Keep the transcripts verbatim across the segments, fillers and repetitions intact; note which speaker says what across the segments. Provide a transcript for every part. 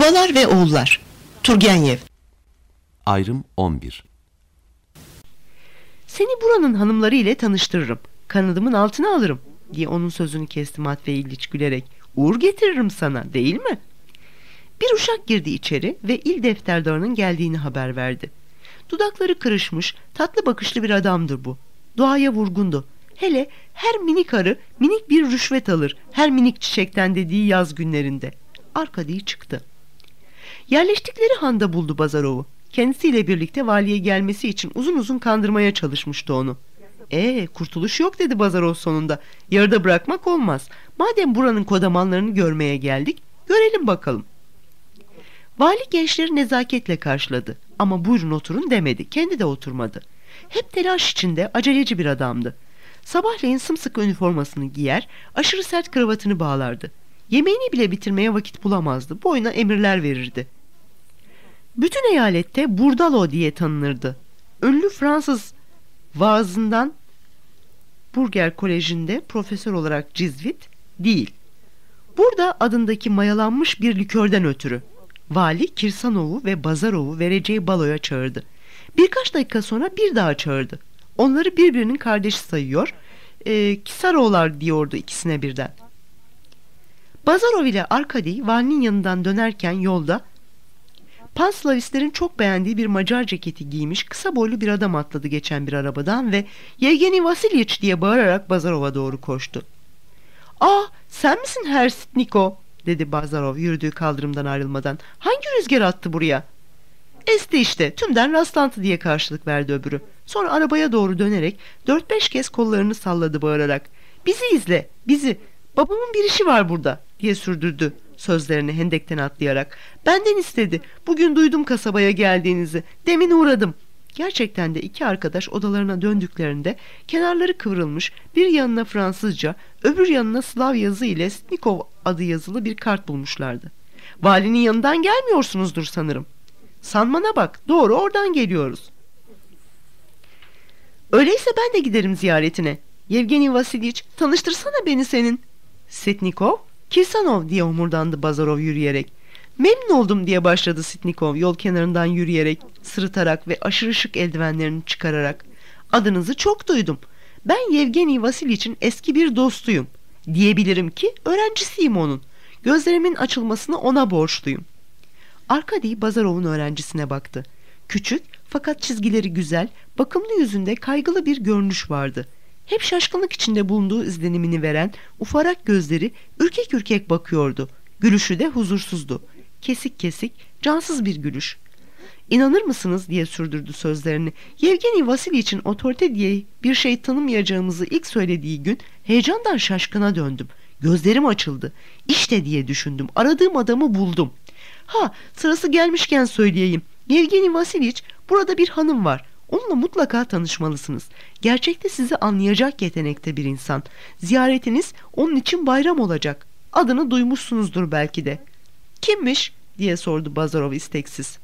Speaker 1: Babalar ve Oğullar. Turgenev.
Speaker 2: Ayrım on bir.
Speaker 3: Seni buranın hanımları ile tanıştırırım. Kanadımın altına alırım diye onun sözünü kesti Matvey İliç gülerek. Uğur getiririm sana, değil mi? Bir uşak girdi içeri ve il defterdarının geldiğini haber verdi. Dudakları kırışmış, tatlı bakışlı bir adamdır bu. Doğaya vurgundu. Hele her minik arı minik bir rüşvet alır, her minik çiçekten dediği yaz günlerinde. Arkadi çıktı. Yerleştikleri handa buldu Bazarov'u. Kendisiyle birlikte valiye gelmesi için uzun uzun kandırmaya çalışmıştı onu. Ee, kurtuluş yok dedi Bazarov sonunda. Yarıda bırakmak olmaz. Madem buranın kodamanlarını görmeye geldik, görelim bakalım. Vali gençleri nezaketle karşıladı. Ama buyurun oturun demedi. Kendi de oturmadı. Hep telaş içinde, aceleci bir adamdı. Sabahleyin sımsıkı üniformasını giyer, aşırı sert kravatını bağlardı. Yemeğini bile bitirmeye vakit bulamazdı. Boyuna emirler verirdi. Bütün eyalette Burdalo diye tanınırdı. Ünlü Fransız vaazından Burger Koleji'nde profesör olarak cizvit değil. Burada adındaki mayalanmış bir likörden ötürü vali Kirsanov'u ve Bazarov'u vereceği baloya çağırdı. Birkaç dakika sonra bir daha çağırdı. Onları birbirinin kardeşi sayıyor, e, Kisarovlar diyordu ikisine birden. Bazarov ile Arkadi valinin yanından dönerken yolda Panslavistlerin çok beğendiği bir Macar ceketi giymiş kısa boylu bir adam atladı geçen bir arabadan ve Yevgeni Vasilyiç diye bağırarak Bazarov'a doğru koştu. ''Aa, sen misin Herr Sitnikov?'' dedi Bazarov yürüdüğü kaldırımdan ayrılmadan. ''Hangi rüzgar attı buraya?'' ''Esti işte, tümden rastlantı'' diye karşılık verdi öbürü. Sonra arabaya doğru dönerek dört beş kez kollarını salladı bağırarak. ''Bizi izle, bizi. Babamın bir işi var burada'' diye sürdürdü sözlerini hendekten atlayarak. ''Benden istedi. Bugün duydum kasabaya geldiğinizi. Demin uğradım.'' Gerçekten de iki arkadaş odalarına döndüklerinde kenarları kıvrılmış, bir yanına Fransızca, öbür yanına Slav yazı ile Sitnikov adı yazılı bir kart bulmuşlardı. ''Valinin yanından gelmiyorsunuzdur sanırım.'' ''Sanmana bak, doğru oradan geliyoruz.'' ''Öyleyse ben de giderim ziyaretine. Yevgeni Vasilyiç, tanıştırsana beni senin.'' ''Sitnikov, Kirsanov'' diye homurdandı Bazarov yürüyerek. ''Memnun oldum'' diye başladı Sitnikov yol kenarından yürüyerek, sırıtarak ve aşırı şık eldivenlerini çıkararak. ''Adınızı çok duydum. Ben Yevgeni Vasilyiç'in eski bir dostuyum. Diyebilirim ki öğrencisiyim onun. Gözlerimin açılmasını ona borçluyum.'' Arkadi Bazarov'un öğrencisine baktı. Küçük fakat çizgileri güzel, bakımlı yüzünde kaygılı bir görünüş vardı. Hep şaşkınlık içinde bulunduğu izlenimini veren ufarak gözleri ürkek ürkek bakıyordu. Gülüşü de huzursuzdu. Kesik kesik, cansız bir gülüş. ''İnanır mısınız?'' diye sürdürdü sözlerini. ''Yevgeni Vasilyiç'in otorite diye bir şey tanımayacağımızı ilk söylediği gün heyecandan şaşkına döndüm. Gözlerim açıldı. İşte diye düşündüm. Aradığım adamı buldum. Ha, sırası gelmişken söyleyeyim. Yevgeni Vasilyiç, burada bir hanım var. Onunla mutlaka tanışmalısınız. Gerçekte sizi anlayacak yetenekte bir insan. Ziyaretiniz onun için bayram olacak. Adını duymuşsunuzdur belki de.'' ''Kimmiş?'' diye sordu Bazarov isteksiz.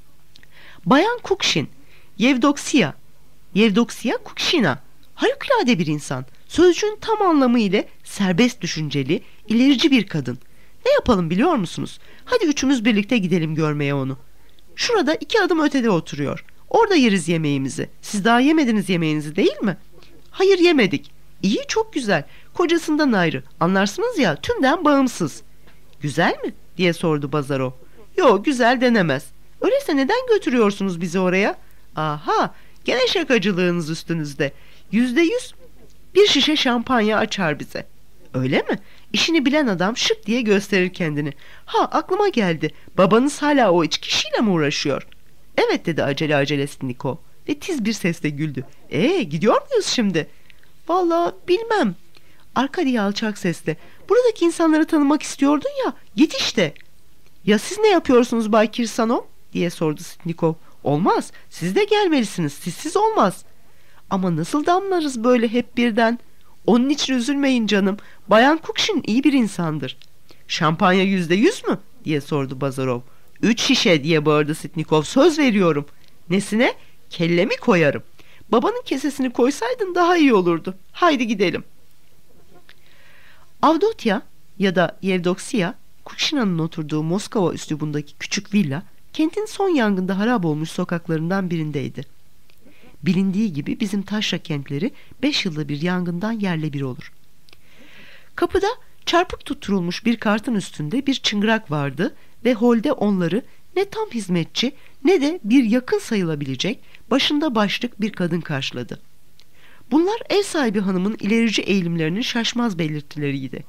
Speaker 3: ''Bayan Kukşin, Yevdoksiya. Yevdoksiya Kukşina. Harikulade bir insan. Sözcüğün tam anlamı ile serbest düşünceli, ilerici bir kadın. Ne yapalım biliyor musunuz? Hadi üçümüz birlikte gidelim görmeye onu. Şurada iki adım ötede oturuyor. Orada yeriz yemeğimizi. Siz daha yemediniz yemeğinizi değil mi?'' ''Hayır, yemedik.'' ''İyi, çok güzel. Kocasından ayrı. Anlarsınız ya, tümden bağımsız.'' ''Güzel mi?'' diye sordu Bazarov. ''Yo, güzel denemez. Öyleyse neden götürüyorsunuz bizi oraya?'' ''Aha, gene şakacılığınız üstünüzde. Yüzde yüz bir şişe şampanya açar bize.'' ''Öyle mi?'' İşini bilen adam şık diye gösterir kendini. ''Ha, aklıma geldi. Babanız hala o içki işiyle mi uğraşıyor?'' ''Evet'' dedi acele acele Sitnikov ve tiz bir sesle güldü. ''Ee, gidiyor muyuz şimdi?'' ''Vallahi bilmem.'' Arkadi alçak sesle. ''Buradaki insanları tanımak istiyordun ya, git işte.'' ''Ya siz ne yapıyorsunuz Bay Kirsanov?'' diye sordu Sitnikov. ''Olmaz, siz de gelmelisiniz, sizsiz olmaz.'' ''Ama nasıl damlarız böyle hep birden?'' ''Onun için üzülmeyin canım. Bayan Kukşin iyi bir insandır.'' ''Şampanya yüzde yüz mü?'' diye sordu Bazarov. ''Üç şişe'' diye bağırdı Sitnikov. ''Söz veriyorum.'' ''Nesine?'' ''Kellemi koyarım. Babanın kesesini koysaydın daha iyi olurdu. Haydi gidelim.'' Avdotya ya da Yevdoksiya Kukşina'nın oturduğu Moskova üslubundaki küçük villa, kentin son yangında harap olmuş sokaklarından birindeydi. Bilindiği gibi bizim taşra kentleri beş yılda bir yangından yerle bir olur. Kapıda çarpık tutturulmuş bir kartın üstünde bir çıngırak vardı ve holde onları ne tam hizmetçi ne de bir yakın sayılabilecek başında başlık bir kadın karşıladı. Bunlar ev sahibi hanımın ilerici eğilimlerinin şaşmaz belirtileriydi.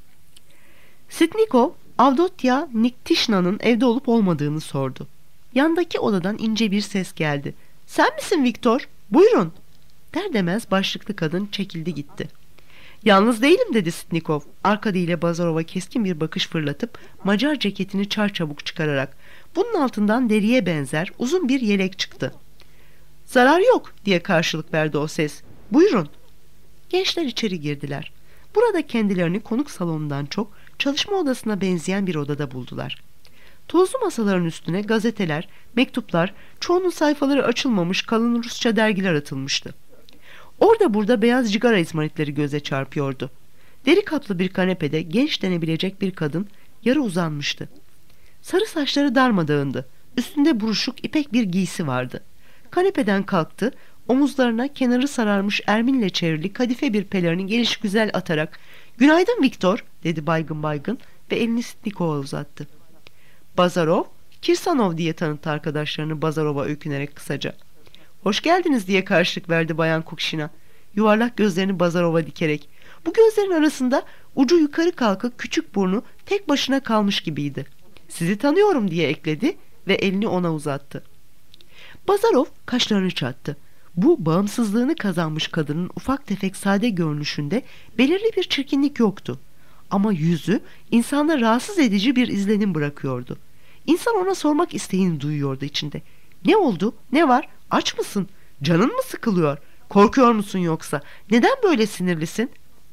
Speaker 3: Sitnikov, Avdotya Niktishna'nın evde olup olmadığını sordu. Yandaki odadan ince bir ses geldi. "Sen misin Viktor? Buyurun." Der demez başlıklı kadın çekildi gitti. "Yalnız değilim," dedi Sitnikov, Arkady ile Bazarov'a keskin bir bakış fırlatıp Macar ceketini çarçabuk çıkararak. Bunun altından deriye benzer uzun bir yelek çıktı. "Zarar yok," diye karşılık verdi o ses. "Buyurun." Gençler içeri girdiler. Burada kendilerini konuk salonundan çok çalışma odasına benzeyen bir odada buldular. Tozlu masaların üstüne gazeteler, mektuplar, çoğunun sayfaları açılmamış kalın Rusça dergiler atılmıştı. Orada burada beyaz cigara izmaritleri göze çarpıyordu. Deri kaplı bir kanepede genç denebilecek bir kadın yarı uzanmıştı. Sarı saçları darmadağındı. Üstünde buruşuk ipek bir giysi vardı. Kanepeden kalktı, omuzlarına kenarı sararmış erminle çevrili kadife bir pelerini gelişgüzel atarak "Günaydın Viktor," dedi baygın baygın ve elini Sitnikov'a uzattı. Bazarov, Kirsanov diye tanıttı arkadaşlarını Bazarov'a öykünerek kısaca. "Hoş geldiniz," diye karşılık verdi Bayan Kukşina, yuvarlak gözlerini Bazarov'a dikerek. Bu gözlerin arasında ucu yukarı kalkık küçük burnu tek başına kalmış gibiydi. "Sizi tanıyorum," diye ekledi ve elini ona uzattı. Bazarov kaşlarını çattı. Bu bağımsızlığını kazanmış kadının ufak tefek sade görünüşünde belirli bir çirkinlik yoktu. Ama yüzü insanda rahatsız edici bir izlenim bırakıyordu. İnsan ona sormak isteğini duyuyordu içinde. "Ne oldu? Ne var? Aç mısın? Canın mı sıkılıyor? Korkuyor musun yoksa? Neden böyle sinirlisin?"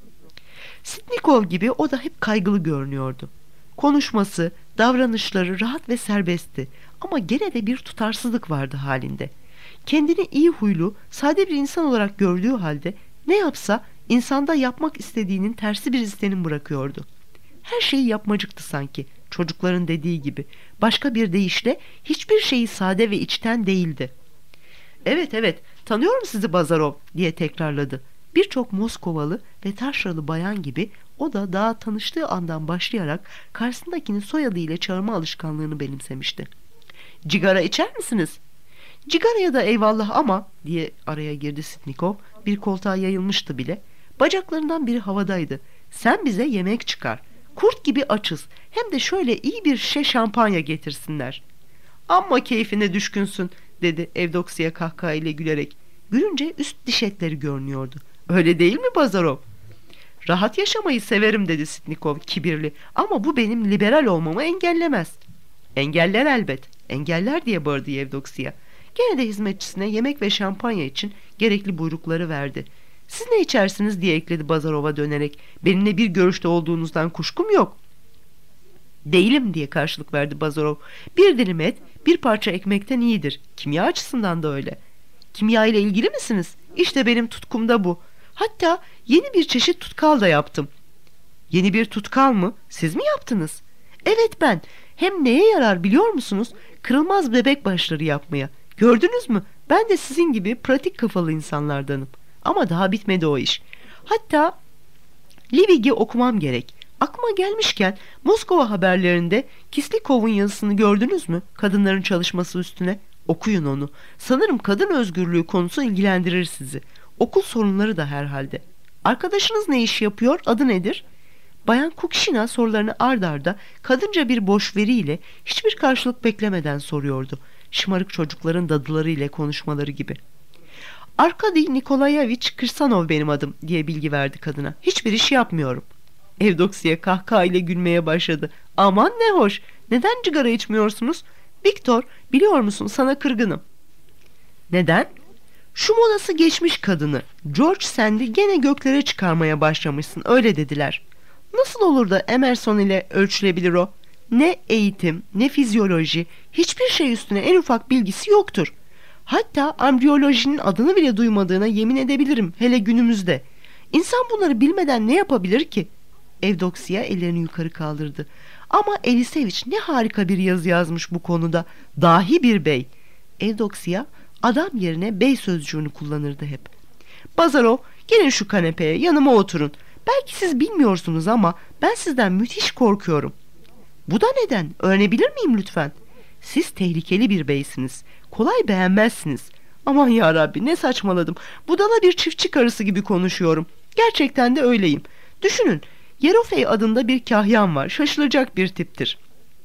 Speaker 3: Sitnikov gibi o da hep kaygılı görünüyordu. Konuşması, davranışları rahat ve serbestti ama gene de bir tutarsızlık vardı halinde. Kendini iyi huylu, sade bir insan olarak gördüğü halde ne yapsa insanda yapmak istediğinin tersi bir izlenim bırakıyordu. Her şeyi yapmacıktı sanki, çocukların dediği gibi. Başka bir deyişle hiçbir şeyi sade ve içten değildi. "Evet evet, tanıyorum sizi Bazarov," diye tekrarladı. Birçok Moskovalı ve taşralı bayan gibi o da daha tanıştığı andan başlayarak karşısındakini soyadıyla çağırma alışkanlığını benimsemişti. "Cigara içer misiniz?" "Cigaraya da eyvallah ama," diye araya girdi Sitnikov, bir koltuğa yayılmıştı bile. Bacaklarından biri havadaydı. "Sen bize yemek çıkar. Kurt gibi açız. Hem de şöyle iyi bir şişe şampanya getirsinler." "Amma keyfine düşkünsün," dedi Evdoksiya kahkahayla gülerek. Gülünce üst diş etleri görünüyordu. "Öyle değil mi Bazarov?" "Rahat yaşamayı severim," dedi Sitnikov kibirli. "Ama bu benim liberal olmamı engellemez." "Engeller elbet. Engeller," diye bağırdı Evdoksiya. Gene de hizmetçisine yemek ve şampanya için gerekli buyrukları verdi. "Siz ne içersiniz?" diye ekledi Bazarov'a dönerek. "Benimle bir görüşte olduğunuzdan kuşkum yok." "Değilim," diye karşılık verdi Bazarov. "Bir dilim et, bir parça ekmekten iyidir. Kimya açısından da öyle." "Kimya ile ilgili misiniz?" "İşte benim tutkum da bu. Hatta yeni bir çeşit tutkal da yaptım." "Yeni bir tutkal mı? Siz mi yaptınız?" "Evet ben. Hem neye yarar biliyor musunuz? Kırılmaz bebek başları yapmaya. Gördünüz mü? Ben de sizin gibi pratik kafalı insanlardanım. Ama daha bitmedi o iş. Hatta Libig'i okumam gerek. Aklıma gelmişken Moskova haberlerinde Kislikov'un yazısını gördünüz mü? Kadınların çalışması üstüne. Okuyun onu. Sanırım kadın özgürlüğü konusu ilgilendirir sizi. Okul sorunları da herhalde. Arkadaşınız ne iş yapıyor? Adı nedir?" Bayan Kukşina sorularını ard arda kadınca bir boş veriyle hiçbir karşılık beklemeden soruyordu. Şımarık çocukların dadıları ile konuşmaları gibi. "Arkady Nikolayevich Kirsanov benim adım," diye bilgi verdi kadına. "Hiçbir iş yapmıyorum." Evdoksiya kahkahayla gülmeye başladı. "Aman ne hoş. Neden cigara içmiyorsunuz?" "Viktor, biliyor musun sana kırgınım." "Neden?" "Şu modası geçmiş kadını George Sand'i gene göklere çıkarmaya başlamışsın, öyle dediler." "Nasıl olur da Emerson ile ölçülebilir o? Ne eğitim, ne fizyoloji, hiçbir şey üstüne en ufak bilgisi yoktur. Hatta ambriyolojinin adını bile duymadığına yemin edebilirim, hele günümüzde. İnsan bunları bilmeden ne yapabilir ki?" Evdoksiya ellerini yukarı kaldırdı. Ama Eliseviç ne harika bir yazı yazmış bu konuda. Dahi bir bey. Evdoksiya adam yerine bey sözcüğünü kullanırdı hep. Bazarov, gelin şu kanepeye, yanıma oturun. Belki siz bilmiyorsunuz ama ben sizden müthiş korkuyorum. Bu da neden? Öğrenebilir miyim lütfen? Siz tehlikeli bir beysiniz. Kolay beğenmezsiniz. Aman yarabbi, ne saçmaladım. Budala bir çiftçi karısı gibi konuşuyorum. Gerçekten de öyleyim. Düşünün, Yerofey adında bir kahyan var. Şaşılacak bir tiptir.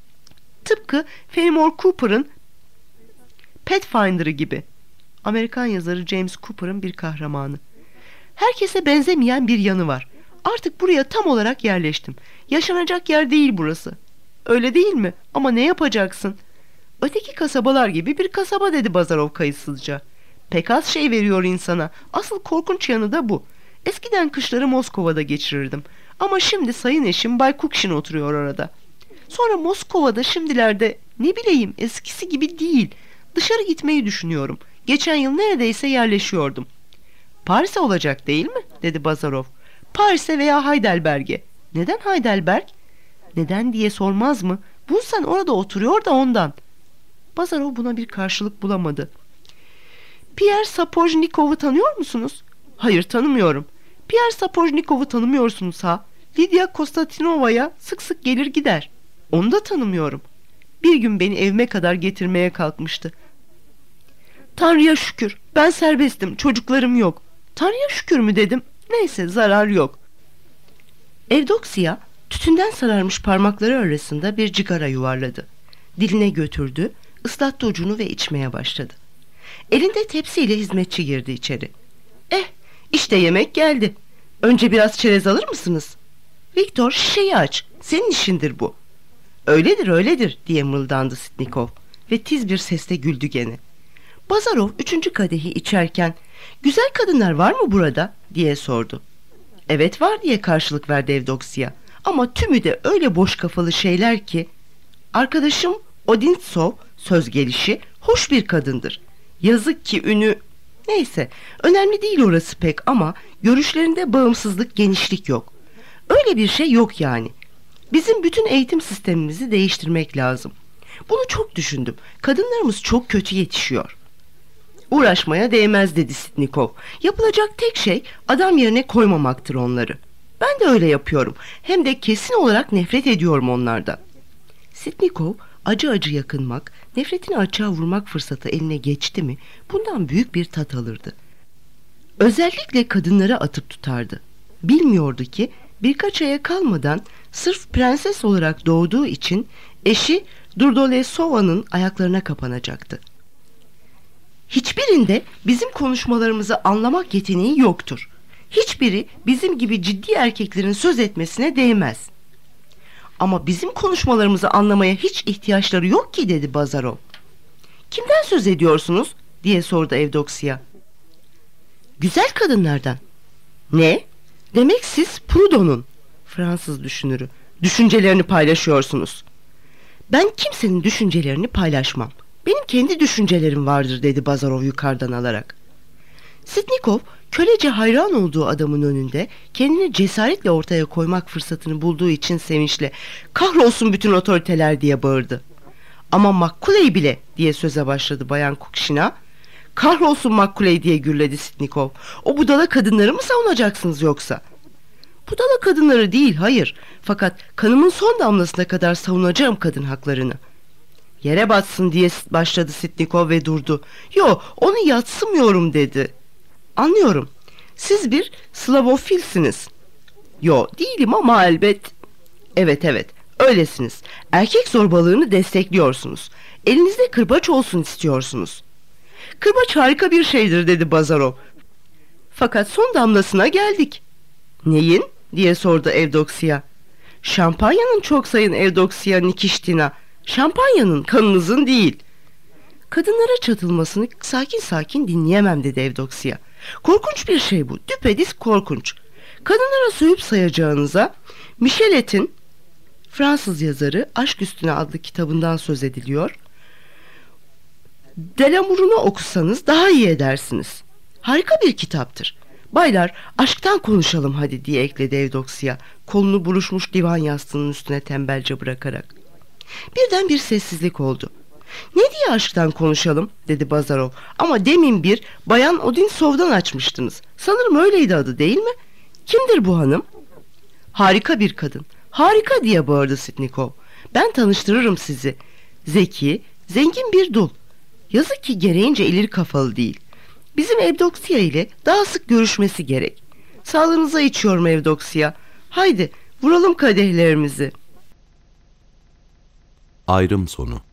Speaker 3: Tıpkı Fenimore Cooper'ın Pathfinder'ı gibi. Amerikan yazarı James Cooper'ın bir kahramanı. Herkese benzemeyen bir yanı var. Artık buraya tam olarak yerleştim. Yaşanacak yer değil burası. Öyle değil mi? Ama ne yapacaksın? Öteki kasabalar gibi bir kasaba, dedi Bazarov kayıtsızca. Pek az şey veriyor insana. Asıl korkunç yanı da bu. Eskiden kışları Moskova'da geçirirdim. Ama şimdi sayın eşim Bay Kukşin oturuyor orada. Sonra Moskova'da şimdilerde ne bileyim eskisi gibi değil. Dışarı gitmeyi düşünüyorum. Geçen yıl neredeyse yerleşiyordum. Paris'e olacak değil mi? Dedi Bazarov. Paris'e veya Heidelberg'e. Neden Heidelberg? Neden diye sormaz mı? Bunsen orada oturuyor da ondan. Bazarov buna bir karşılık bulamadı. Pierre Sapojnikov'u tanıyor musunuz? Hayır, tanımıyorum. Pierre Sapojnikov'u tanımıyorsunuz ha? Lydia Konstantinova'ya sık sık gelir gider. Onu da tanımıyorum. Bir gün beni evime kadar getirmeye kalkmıştı. Tanrı'ya şükür, ben serbestim, çocuklarım yok. Tanrı'ya şükür mü dedim? Neyse, zarar yok. Evdoksiya tütünden sararmış parmakları arasında bir cigara yuvarladı. Diline götürdü, ıslattı ucunu ve içmeye başladı. Elinde tepsiyle hizmetçi girdi içeri. Eh, işte yemek geldi. Önce biraz çerez alır mısınız? Viktor, şişeyi aç, senin işindir bu. Öyledir öyledir diye mırıldandı Sitnikov ve tiz bir sesle güldü gene. Bazarov üçüncü kadehi içerken güzel kadınlar var mı burada diye sordu. Evet var diye karşılık verdi Evdoksiya, ama tümü de öyle boş kafalı şeyler ki. Arkadaşım Odintsov söz gelişi hoş bir kadındır. Yazık ki ünü... Neyse, önemli değil orası pek, ama görüşlerinde bağımsızlık, genişlik yok. Öyle bir şey yok yani. Bizim bütün eğitim sistemimizi değiştirmek lazım. Bunu çok düşündüm. Kadınlarımız çok kötü yetişiyor. Uğraşmaya değmez, dedi Sitnikov. Yapılacak tek şey adam yerine koymamaktır onları. Ben de öyle yapıyorum. Hem de kesin olarak nefret ediyorum onlardan. Sitnikov acı acı yakınmak, nefretini açığa vurmak fırsatı eline geçti mi bundan büyük bir tat alırdı. Özellikle kadınlara atıp tutardı. Bilmiyordu ki birkaç aya kalmadan sırf prenses olarak doğduğu için eşi Durdolesova'nın ayaklarına kapanacaktı. Hiçbirinde bizim konuşmalarımızı anlamak yeteneği yoktur. Hiçbiri bizim gibi ciddi erkeklerin söz etmesine değmez. Ama bizim konuşmalarımızı anlamaya hiç ihtiyaçları yok ki, dedi Bazarov. Kimden söz ediyorsunuz diye sordu Evdoksiya. Güzel kadınlardan. Ne? Demek siz Proudhon'un, Fransız düşünürü, düşüncelerini paylaşıyorsunuz. Ben kimsenin düşüncelerini paylaşmam. Benim kendi düşüncelerim vardır, dedi Bazarov yukarıdan alarak. Sitnikov kölece hayran olduğu adamın önünde kendini cesaretle ortaya koymak fırsatını bulduğu için sevinçle "Kahrolsun bütün otoriteler!" diye bağırdı. Ama Makuley bile, diye söze başladı Bayan Kukşina. "Kahrolsun Makuley!" diye gürledi Sitnikov. "O budala kadınları mı savunacaksınız yoksa?" "Budala kadınları değil, hayır. Fakat kanımın son damlasına kadar savunacağım kadın haklarını." "Yere batsın!" diye başladı Sitnikov ve durdu. "Yo, onu yatsımıyorum!" dedi. "Anlıyorum. Siz bir Slavofilsiniz." "Yo, değilim ama elbet." "Evet evet, öylesiniz. Erkek zorbalığını destekliyorsunuz. Elinizde kırbaç olsun istiyorsunuz." "Kırbaç harika bir şeydir," dedi Bazarov. "Fakat son damlasına geldik." "Neyin?" diye sordu Evdoksiya. "Şampanyanın, çok sayın Evdoksiya Nikiştina. Şampanyanın, kanınızın değil." "Kadınlara çatılmasını sakin sakin dinleyemem," dedi Evdoksiya. "Korkunç bir şey bu, düpedüz korkunç. Kadınlara sövüp sayacağınıza Michelet'in, Fransız yazarı, Aşk Üstüne adlı kitabından söz ediliyor. Delamour'unu okusanız daha iyi edersiniz. Harika bir kitaptır. Baylar, aşktan konuşalım hadi diye ekledi Evdoksya, kolunu buruşmuş divan yastığının üstüne tembelce bırakarak. Birden bir sessizlik oldu. Ne diye aşktan konuşalım dedi Bazarov, ama demin bir Bayan Odinsov'dan açmıştınız. Sanırım öyleydi adı, değil mi? Kimdir bu hanım? Harika bir kadın. Harika diye bağırdı Sitnikov. Ben tanıştırırım sizi. Zeki, zengin bir dul. Yazık ki gereğince ileri kafalı değil. Bizim Evdoksya ile daha sık görüşmesi gerek. Sağlığınıza içiyorum Evdoksya. Haydi vuralım kadehlerimizi.
Speaker 2: Ayrım sonu.